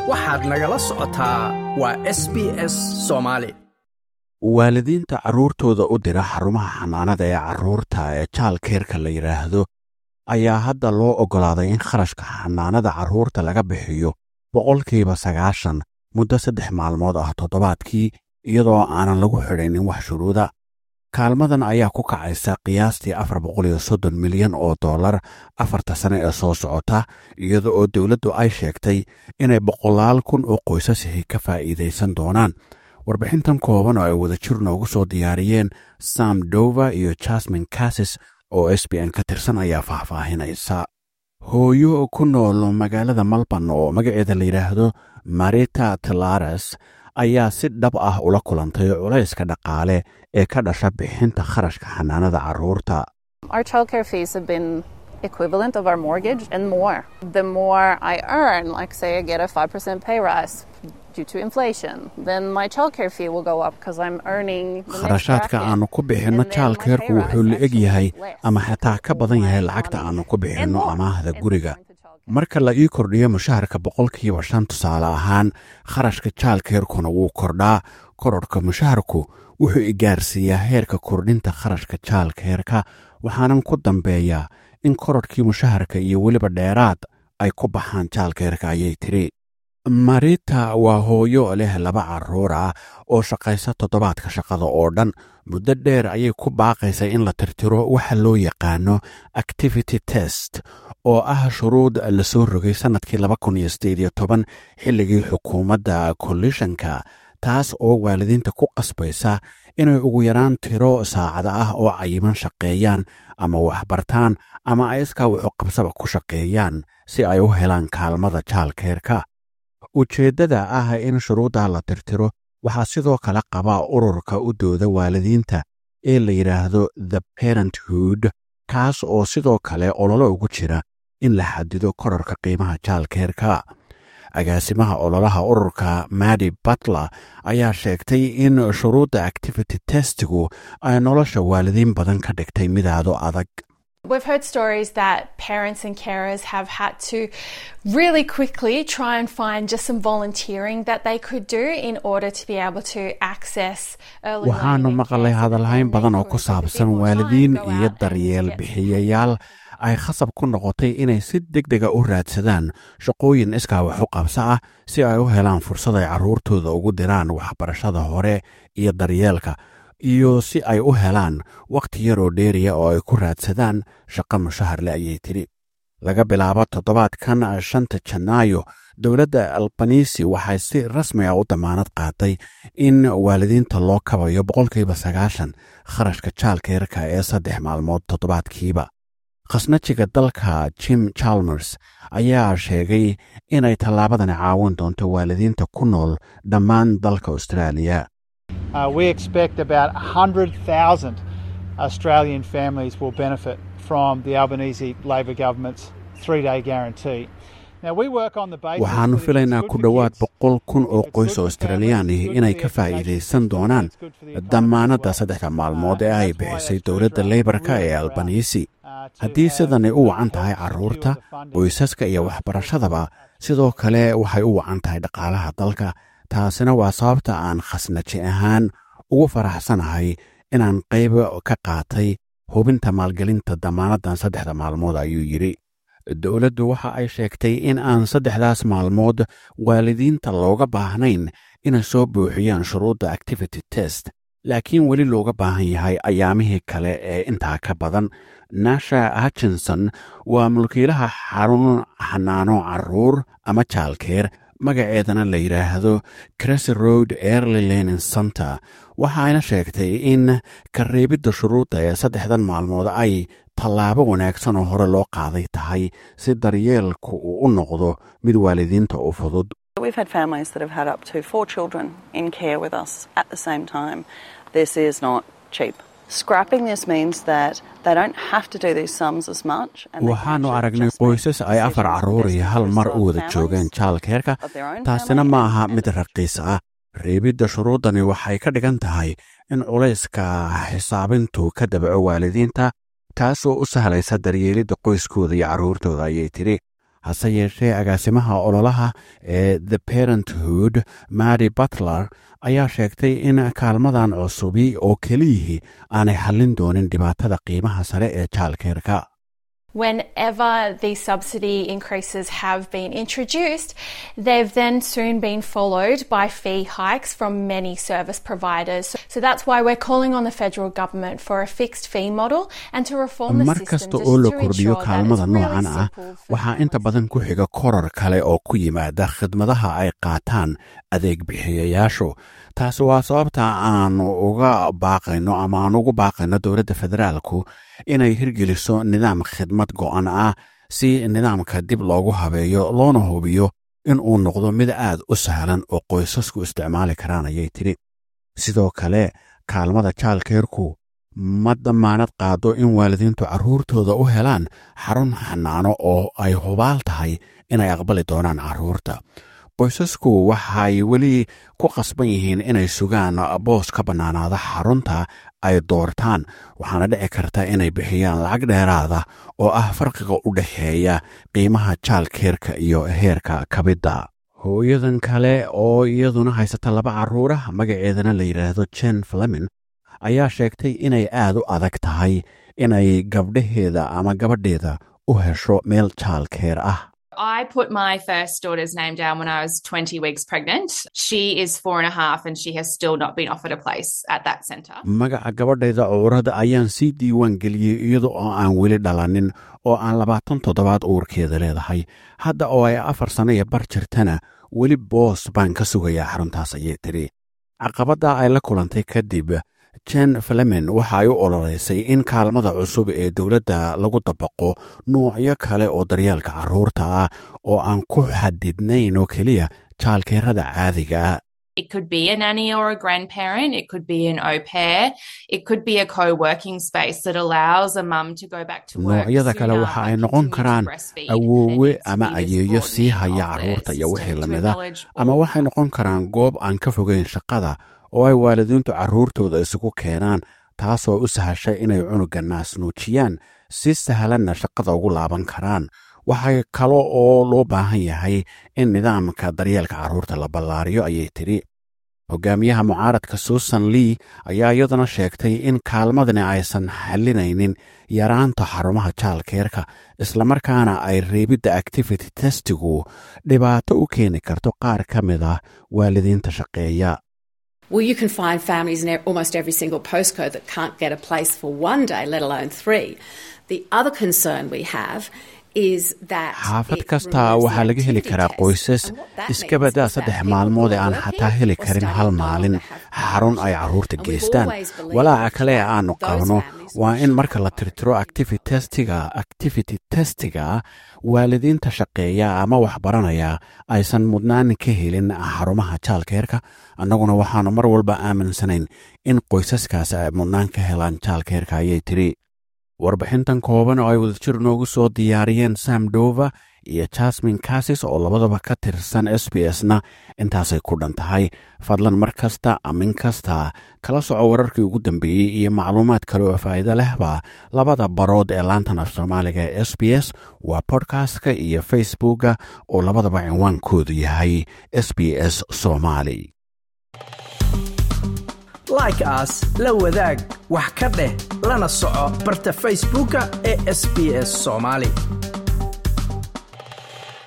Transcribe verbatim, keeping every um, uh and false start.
waxaad nagala socotaa waa S B S Soomaali. waalidiinta carruurtooda u dira xarumaha xanaanada ee carruurta ee childcare-ka la yiraahdo ayaa hadda loo ogolaaday in kharashka xanaanada carruurta laga bixiyo boqolkiiba sagaashan muddo saddex maalmood ah toddobaadkii iyadoo aanan lagu xidhaynin wax shuruuda. kaalmadan ayaa ku kacaysa qiyaastii afar boqol iyo soddon milyan oo dollar afarta sane ee soo socota iyada oo dowladdu ay sheegtay inay boqolaal kun oo qoysasihi ka faa'iidaysan doonaan. warbixintan kooban oo ay wadajir noogu soo diyaariyeen Sam Dover iyo Jasmine Cassis oo S B N ka tirsan ayaa faahfaahinaysa. hooyo ku nool magaalada Melbourne oo magaceeda la yidhaahdo Marita Telares ayaa si dhab ah ula kulantay culayska dhaqaale ee ka dhasha bixinta kharashka xanaanada carruurta. Our childcare fees have been equivalent of our mortgage and more. The more I earn, like say I get a five percent pay rise due to inflation, then my childcare fee will go up because I'm earning the next kharashaadka aanu ku bixinno childcare-ku wuxuu la eg yahay ama xataa ka badan yahay lacagta aanu ku bixinno amaahda guriga. marka la ii kordhiyo mushaharka boqolkiiba shan tusaale ahaan kharashka childcare-kuna wuu kordhaa. kororhka mushaharku wuxuu i gaarsiiyaa heerka kordhinta kharashka childcare-ka waxaanan ku dambeeyaa in kororhkii mushaharka iyo weliba dheeraad ay ku baxaan childcare-ka ayay tiri. marita waa hooyo leh laba carruur ah oo shaqaysa toddobaadka shaqada oo dhan. muddo dheer ayay ku baaqaysa in la tirtiro waxa loo yaqaano activity test oo ah shuruud la soo rogay sannadkii laba kun iyo siddeed iyo toban xilligii xukuumadda coalitionka taas oo waalidiinta ku qasbaysa inay ugu yaraan tiro saacada ah oo cayiman shaqeeyaan ama waxbartaan ama ay iskaa wuxuu qabsaba ku shaqeeyaan si ay u helaan kaalmada childcare-ka. ujeeddada ah in shuruudda la tirtiro waxaa sidoo kale qabaa ururka u dooda waalidiinta ee la yidhaahdo The Parenthood kaas oo sidoo kale ololo ugu jira in la xadido kororka qiimaha childcare-ka. agaasimaha ololaha ururka Maddie Butler ayaa sheegtay in shuruudda activity testigu ay nolosha waalidiin badan ka dhigtay midaado adag. We've heard stories that parents and carers have had to really quickly try and find just some volunteering that they could do in order to be able to access early learning. waxaanu maqalay hadalhayn badan oo ku saabsan waalidiin iyo daryeel bixiyayaal ay khasab ku noqotay inay si degdega u raadsadaan shaqooyin iskaa wax u qabso ah si ay u helaan fursad ay carruurtooda ugu diraan waxbarashada hore iyo daryeelka iyo si ay u helaan wakhti yar oo dheeriya oo ay ku raadsadaan shaqo mushaharle ayay tiri. laga bilaabo toddobaadkan shanta janaayo dowladda albanisi waxay si rasmi ah u damaanad qaaday in waalidiinta loo kabayo boqolkiiba sagaashan kharashka childcare-ka ee saddex maalmood toddobaadkiiba. khasnajiga dalka Jim Chalmers ayaa sheegay inay tallaabadani caawin doonto waalidiinta ku nool dhammaan dalka Australia. Uh, we expect about one hundred thousand Australian families will benefit from the Albanese Labor government's three-day guarantee. Now we work on the basis waxaanu filaynaa ku dhowaad boqol kun oo qoys oo Australian ah inay ka faa'iidaysan doonaan damaanadda saddexda maalmood ee ay bixisay dowladda Labour-ka ee Albanese. haddii sidan ay u wacan tahay carruurta qoysaska iyo waxbarashadaba sidoo kale waxay u wacan tahay dhaqaalaha dalka. taasina waa sababta aan khasnaji ahaan ugu faraxsanahay inaan qayb ka qaatay hubinta maalgelinta damaanaddan saddexda maalmood ayuu yidhi. dowladdu waxa ay sheegtay in aan saddexdaas maalmood waalidiinta looga baahnayn inay soo buuxiyaan shuruudda activity test laakiin weli looga baahan yahay ayaamihii kale ee intaa ka badan. Nasha Hutchinson waa mulkiilaha xarun xanaano carruur ama childcare magaceedana la yidhaahdo Cressy Road Early Learning Center. waxa ayna sheegtay in ka reebidda shuruudda ee saddexdan maalmood ay tallaabo wanaagsan oo hore loo qaaday tahay si daryeelku uu u noqdo mid waalidiinta u fudud. We've had families that have had up to four children in care with us at the same time. This is not cheap. Scrapping this means that they don't have to do these sums as much. waxaanu aragnay qoysas ay afar carruur iyo hal mar u wada joogaan childcare-ka. taasina ma aha mid raqiis ah. reebidda shuruuddani waxay ka dhigan tahay in culayska xisaabintu ka dabco waalidiinta taasoo u sahlaysa daryeelidda qoyskooda iyo carruurtooda ayay tiri. hase yeeshee agaasimaha ololaha ee The Parenthood Mary Butler ayaa sheegtay in kaalmadan cusubi oo keliyihii aanay xallin doonin dhibaatada qiimaha sare ee childcare-ka. Whenever these subsidy increases have been introduced, they've then soon been followed by fee hikes from many service providers. So that's why we're calling on the federal government for a fixed fee model and to reform the system just to ensure that it's really simple. waxaa inta badan ku xiga korar kale oo ku yimaada khidmadaha ay qaataan adeeg bixiyayaashu. taasi waa sababta aan uga baaqayno ama aan ugu baaqayno dowladda federaalku inay hirgeliso nidaam khidmad go'an ah si nidaamka dib loogu habeeyo loona hubiyo in uu noqdo mid aad u sahlan oo qoysasku isticmaali karaan ayay tiri. sidoo kale kaalmada childcare-ku ma damaanad qaado in waalidiintu carruurtooda u helaan xarun xanaano oo ay hubaal tahay inay aqbali doonaan carruurta. qoysasku waxay weli ku qasban yihiin inay sugaan boos ka bannaanaada xarunta ay doortaan, waxaana dhici karta inay bixiyaan lacag dheeraada oo ah farqiga u dhexeeya qiimaha childcare-ka iyo heerka kabidda. hooyadan kale oo iyaduna haysata laba carruura magaceedana la yidhaahdo Jen Fleming ayaa sheegtay inay aad u adag tahay inay gabdhaheeda ama gabadheeda u hesho meel childcare ah. I put my first daughter's name down when I was twenty weeks pregnant. She is four and a half and she has still not been offered a place at that centre. magaca gabadhayda cawrada ayaan sii diiwaan geliyey iyada oo aan weli dhalanin oo aan labaatan toddobaad uurkeeda leedahay. hadda oo ay afar sano iyo bar jirtana weli boos baan ka sugayaa xaruntaas ayay tiri. caqabadda ay la kulantay kadib Jen Fleming waxa ay u ololeysay in kaalmada cusub ee dowladda lagu dabaqo noocyo kale oo daryeelka carruurta ah oo aan ku xadidnayn oo keliya childcare-rada caadiga ah. It could be a nanny or a grandparent. It could be an au pair. It could be a co-working space that allows a mum to go back to work. noocyada kale waxa ay noqon karaan awoowe ama ayeeyo sii haya carruurta iyo wixii lamida, ama waxay noqon karaan goob aan ka fogeyn shaqada oo ay waalidiintu carruurtooda isugu keenaan, taasoo u sahashay inay cunuga naasnuujiyaan si sahlanna shaqada ugu laaban karaan. waxay kalo oo loo baahan yahay in nidaamka daryeelka carruurta la ballaariyo ayay tiri. hogaamiyaha mucaaradka Susan Lee ayaa iyaduna sheegtay in kaalmadani aysan xallinaynin yaraanta xarumaha childcare-ka, islamarkaana ay reebidda activity testigu dhibaato u keeni karto qaar ka mid ah waalidiinta shaqeeya. Well, you can find families in almost every single postcode that can't get a place for one day, let alone three. The other concern we have is that xaafad kasta waxaa laga heli karaa qoysas iska badaa saddex maalmood ee aan xataa heli karin hal maalin xarun ay carruurta geystaan. walaaca kale ee aanu qabno waa in marka la tirtiro activity testiga activity testiga waalidiinta shaqeeya ama waxbaranaya aysan mudnaan ka helin xarumaha childcare-ka. annaguna waxaanu mar walba aaminsanayn in qoysaskaas ay mudnaan ka helaan childcare-ka ayay tiri. warbixintan kooban oo ay wadajir noogu soo diyaariyeen Sam Dova iyo Jasmine Cassis oo labadaba ka tirsan S B S-na intaasay ku dhan tahay. fadlan mar kasta amin kasta kala soco wararkii ugu dambeeyey iyo macluumaad kale oo faa'iido lehba labada barood ee laantan af Soomaaliga ee S B S waa podcast-ka iyo Facebook-ga oo labadaba cinwaankoodu yahay S B S Somali. like us la wadaag wax ka dheh lana soco barta Facebook-ga ee S B S Somali.